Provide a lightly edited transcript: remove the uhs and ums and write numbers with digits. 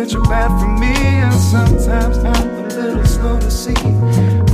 that you're bad for me, and sometimes I'm a little slow to see